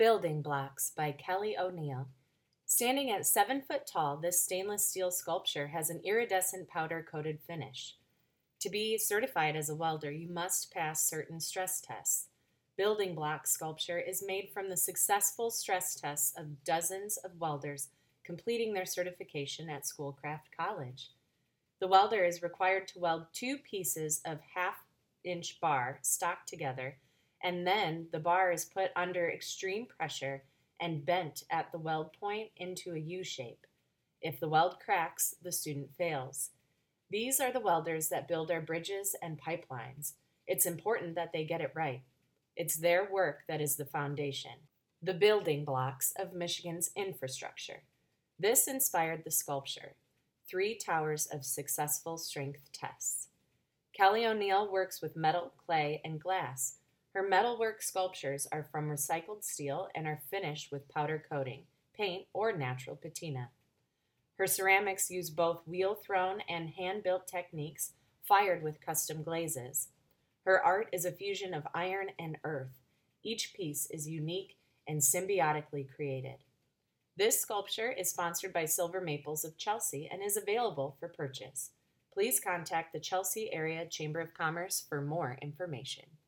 Building Blocks by Kelly O'Neill. Standing at 7 foot tall, this stainless steel sculpture has an iridescent powder-coated finish. To be certified as a welder, you must pass certain stress tests. Building Block sculpture is made from the successful stress tests of dozens of welders completing their certification at Schoolcraft College. The welder is required to weld 2 pieces of half-inch bar stocked together, and then the bar is put under extreme pressure and bent at the weld point into a U shape. If the weld cracks, the student fails. These are the welders that build our bridges and pipelines. It's important that they get it right. It's their work that is the foundation. The building blocks of Michigan's infrastructure. This inspired the sculpture, 3 towers of successful strength tests. Kelly O'Neill works with metal, clay, and glass. Her metalwork sculptures are from recycled steel and are finished with powder coating, paint, or natural patina. Her ceramics use both wheel-thrown and hand-built techniques fired with custom glazes. Her art is a fusion of iron and earth. Each piece is unique and symbiotically created. This sculpture is sponsored by Silver Maples of Chelsea and is available for purchase. Please contact the Chelsea Area Chamber of Commerce for more information.